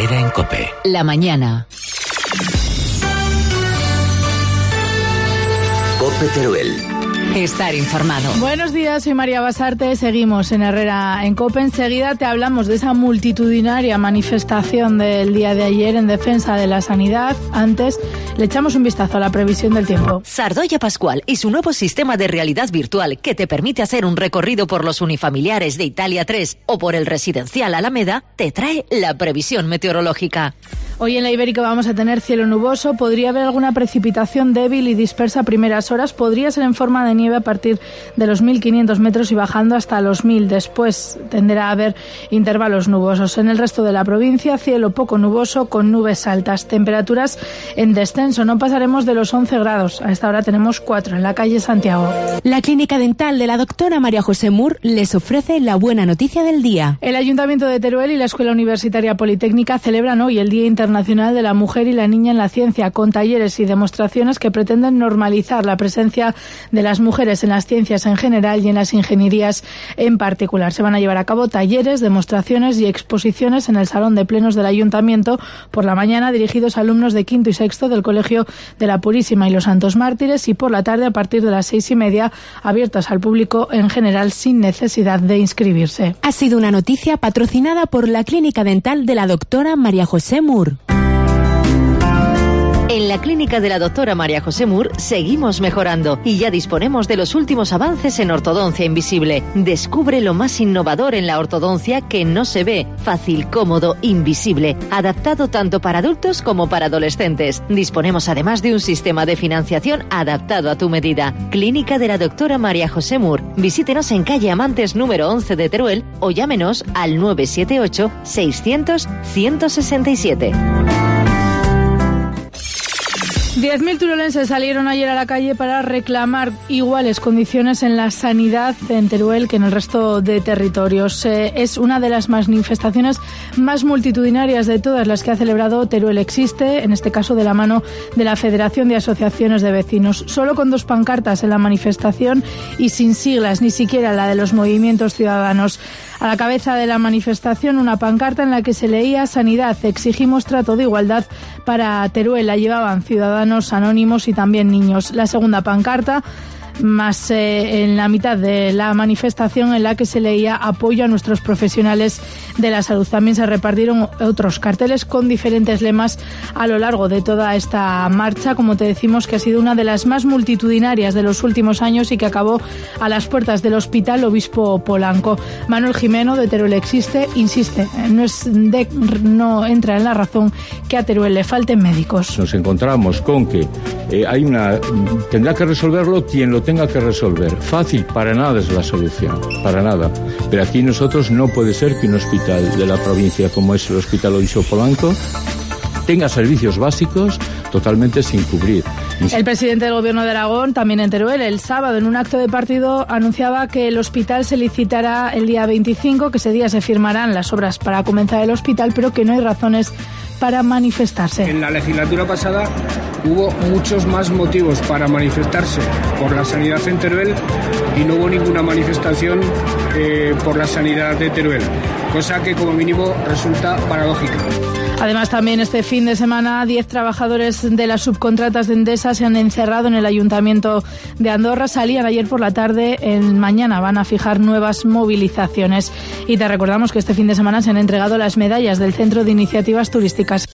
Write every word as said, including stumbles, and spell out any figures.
Herrera en COPE. La mañana. COPE Teruel. Estar informado. Buenos días, soy María Basarte. Seguimos en Herrera en COPE. Enseguida te hablamos de esa multitudinaria manifestación del día de ayer en defensa de la sanidad. Antes, le echamos un vistazo a la previsión del tiempo. Sardoya Pascual y su nuevo sistema de realidad virtual que te permite hacer un recorrido por los unifamiliares de Italia tres o por el residencial Alameda, te trae la previsión meteorológica. Hoy en la Ibérica vamos a tener cielo nuboso, podría haber alguna precipitación débil y dispersa a primeras horas, podría ser en forma de nieve a partir de los mil quinientos metros y bajando hasta los mil. Después tenderá a haber intervalos nubosos. En el resto de la provincia, cielo poco nuboso con nubes altas, temperaturas en descenso, no pasaremos de los once grados, a esta hora tenemos cuatro en la calle Santiago. La clínica dental de la doctora María José Mur les ofrece la buena noticia del día. El Ayuntamiento de Teruel y la Escuela Universitaria Politécnica celebran hoy el Día Internacional Nacional de la Mujer y la Niña en la Ciencia, con talleres y demostraciones que pretenden normalizar la presencia de las mujeres en las ciencias en general y en las ingenierías en particular. Se van a llevar a cabo talleres, demostraciones y exposiciones en el Salón de Plenos del Ayuntamiento por la mañana, dirigidos a alumnos de quinto y sexto del Colegio de la Purísima y los Santos Mártires, y por la tarde a partir de las seis y media, abiertas al público en general sin necesidad de inscribirse. Ha sido una noticia patrocinada por la clínica dental de la doctora María José Mur. En la clínica de la doctora María José Mur seguimos mejorando y ya disponemos de los últimos avances en ortodoncia invisible. Descubre lo más innovador en la ortodoncia que no se ve, fácil, cómodo, invisible, adaptado tanto para adultos como para adolescentes. Disponemos además de un sistema de financiación adaptado a tu medida. Clínica de la doctora María José Mur. Visítenos en calle Amantes número once de Teruel o llámenos al nueve siete ocho, seiscientos, ciento sesenta y siete. diez mil turolenses salieron ayer a la calle para reclamar iguales condiciones en la sanidad en Teruel que en el resto de territorios. Eh, es una de las manifestaciones más multitudinarias de todas las que ha celebrado Teruel Existe, en este caso de la mano de la Federación de Asociaciones de Vecinos. Solo con dos pancartas en la manifestación y sin siglas, ni siquiera la de los movimientos ciudadanos. A la cabeza de la manifestación, una pancarta en la que se leía: sanidad, exigimos trato de igualdad para Teruel. La llevaban ciudadanos anónimos y también niños. La segunda pancarta, más eh, en la mitad de la manifestación, en la que se leía: apoyo a nuestros profesionales de la salud. También se repartieron otros carteles con diferentes lemas a lo largo de toda esta marcha, como te decimos, que ha sido una de las más multitudinarias de los últimos años y que acabó a las puertas del Hospital Obispo Polanco. Manuel Jimeno, de Teruel Existe, insiste, no, es de, no entra en la razón que a Teruel le falten médicos. Nos encontramos con que eh, hay una tendrá que resolverlo quien lo tenga que resolver. Fácil para nada es la solución, para nada. Pero aquí nosotros no puede ser que un hospital de la provincia como es el Hospital Obispo Polanco tenga servicios básicos totalmente sin cubrir. El presidente del Gobierno de Aragón, también en Teruel, el sábado en un acto de partido anunciaba que el hospital se licitará el día veinticinco, que ese día se firmarán las obras para comenzar el hospital, pero que no hay razones para manifestarse. En la legislatura pasada hubo muchos más motivos para manifestarse por la sanidad en Teruel y no hubo ninguna manifestación eh, por la sanidad de Teruel, cosa que como mínimo resulta paradójica. Además, también este fin de semana, diez trabajadores de las subcontratas de Endesa se han encerrado en el Ayuntamiento de Andorra. Salían ayer por la tarde, en mañana van a fijar nuevas movilizaciones. Y te recordamos que este fin de semana se han entregado las medallas del Centro de Iniciativas Turísticas.